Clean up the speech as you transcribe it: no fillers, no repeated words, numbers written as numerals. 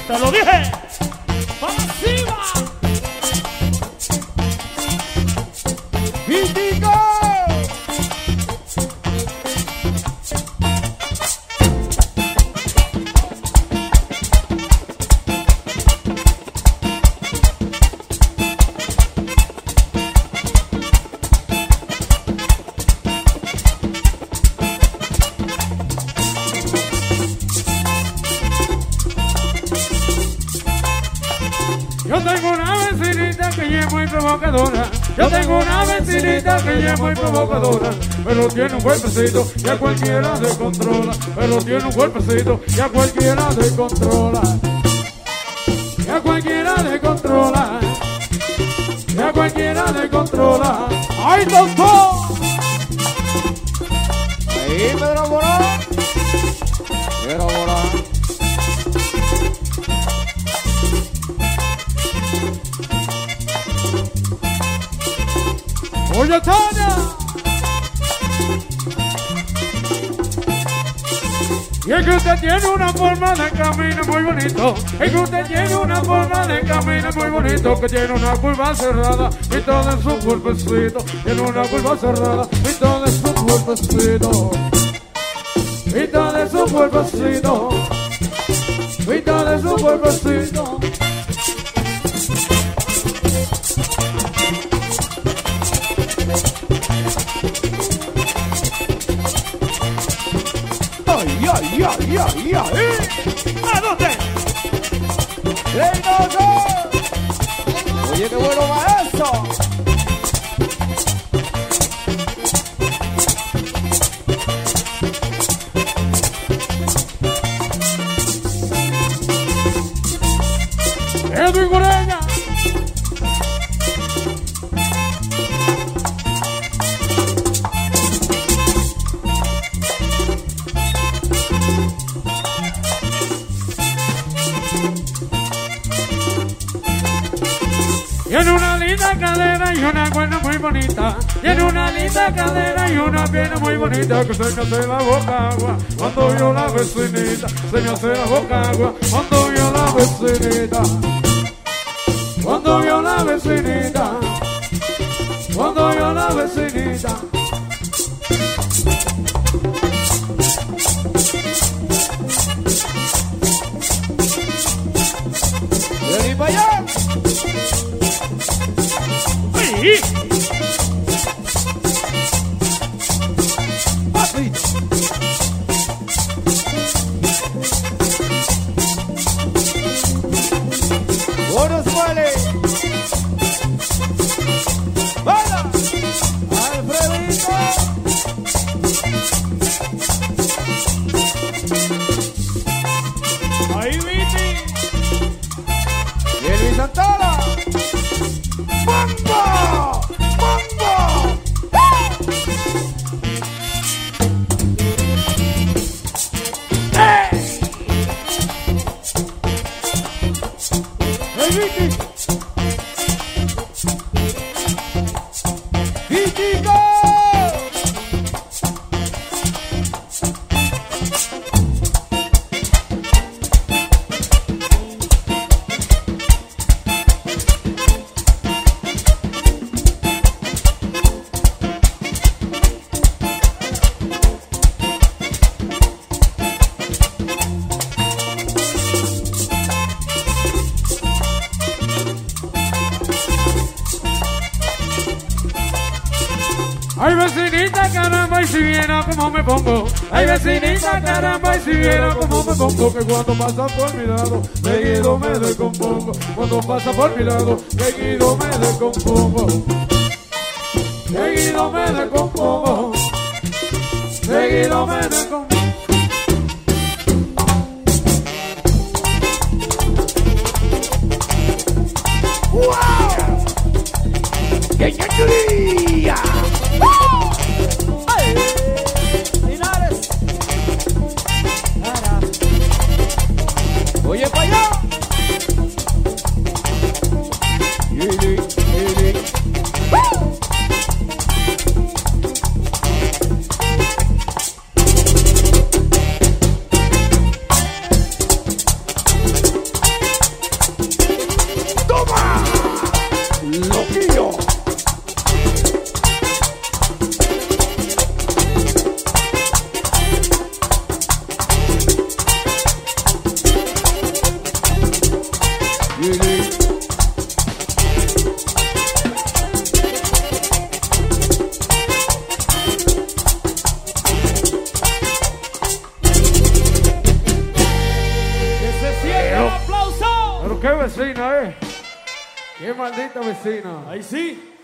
Te lo dije. ¡Pasiva! ¡Mítico! Yo tengo una vecinita que ella es muy provocadora. Yo tengo una vecinita que ella es muy provocadora. Pero tiene un cuerpecito y a cualquiera descontrola. Pero tiene un cuerpecito y a cualquiera descontrola. Y a cualquiera descontrola. Y a cualquiera descontrola. ¡Ay, doctor! Ahí me enamoró. Me enamoró. ¡Oye, Tania! Y es que usted tiene una forma de camino muy bonito. Es que usted tiene una forma de camino muy bonito. Que tiene una curva cerrada y todo en su cuerpecito. Tiene una curva cerrada y todo en su cuerpecito. Y todo en su cuerpecito. Y todo en su cuerpecito. ¡Ay, ay, ay, ay, ay! ¿A dónde? ¡Ey, no, no! Oye, qué bueno va eso. Edwin Gureña. Tiene una linda cadera y una cuerda muy bonita. Tiene una linda cadera y una pierna muy bonita. Que se me hace la boca agua cuando vio la vecinita. Se me hace la boca agua cuando vio la vecinita. Cuando vio la vecinita. Cuando vio la vecinita. ¡Vení para allá! ¡Ay! ¡Así! ¡Bueno, suele! ¡Vaya! ¡Alfredito! ¡Ahí, Viti! ¡Y Luis Santana! ¡Mambo! ¡Mambo! ¡Hey, Vicky! ¡Mítico! Ay, vecinita, caramba, y si viera cómo me pongo. Ay, vecinita, caramba, y si viera cómo me pongo. Que cuando pasa por mi lado, seguido me descompongo. Cuando pasa por mi lado, seguido me descompongo. Seguido me descompongo. Seguido me descompongo. ¡Wow! ¡Qué chulería! ¡Ay! ¡Linares! ¡Cara! ¡Oye, para allá! ¡Yili! ¡Yili! siente el aplauso. Pero qué vecina, Qué maldita vecina. Ahí sí.